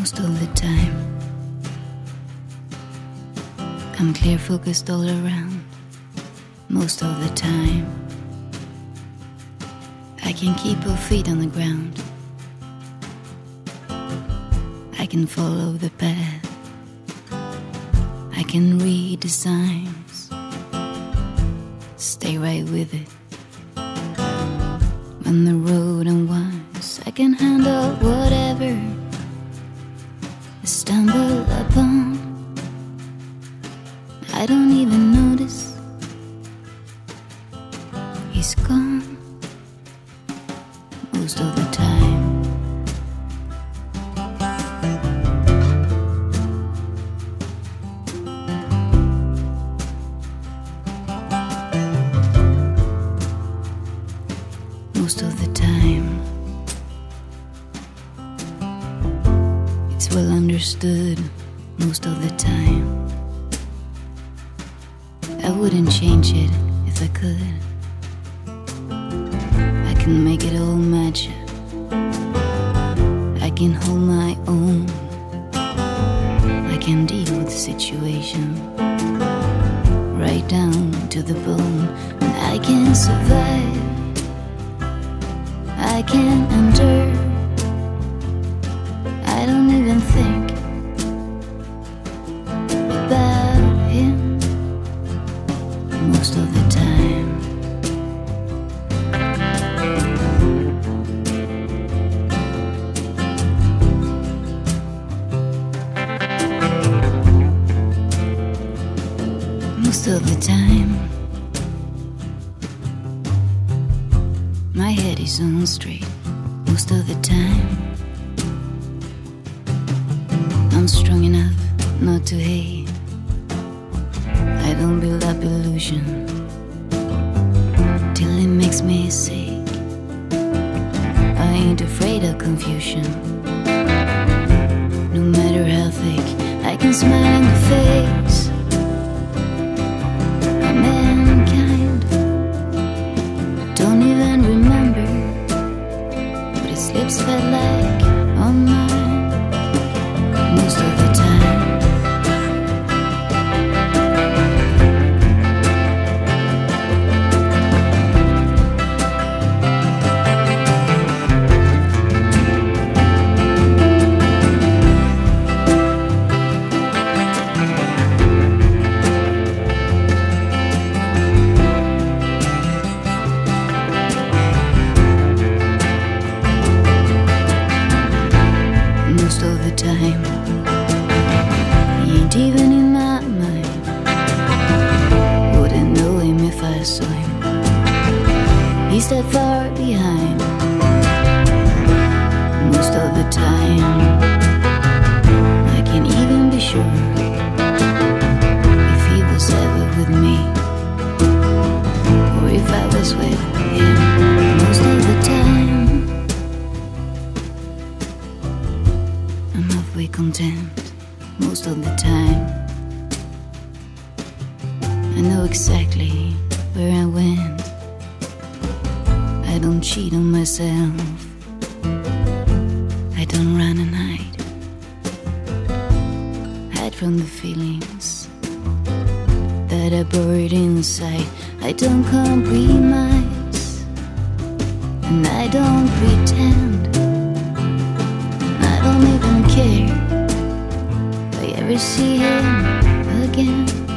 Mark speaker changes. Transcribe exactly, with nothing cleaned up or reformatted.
Speaker 1: most of the time. I'm clear focused all around most of the time. I can keep both feet on the ground. I can follow the path. I can read the signs, stay right with it. On the road unwinds, I can handle whatever I stumble upon. I don't even notice he's gone most of the time. Most of the time, it's well understood. Most of the time, I wouldn't change it if I could. I can make it all match up. I can hold my own. I can deal with the situation right down to the bone. And I can survive. I can endure. I don't even think about him most of the time. Most of the time, my head is on straight. Most of the time, I'm strong enough not to hate. I don't build up illusion till it makes me sick. I ain't afraid of confusion. No matter how thick, I can smile in the face of mankind. Don't even remember what his lips felt like on mine most of the time. Most of the time, he ain't even in my mind. Wouldn't know him if I saw him. He's that far behind. Most of the time, I can't even be sure if he was ever with me or if I was with him. Most of the time, I'm halfway content most of the time. I know exactly where I went. I don't cheat on myself. I don't run and hide. Hide from the feelings that are buried inside. I don't compromise and I don't pretend. I don't even care if I ever see him again.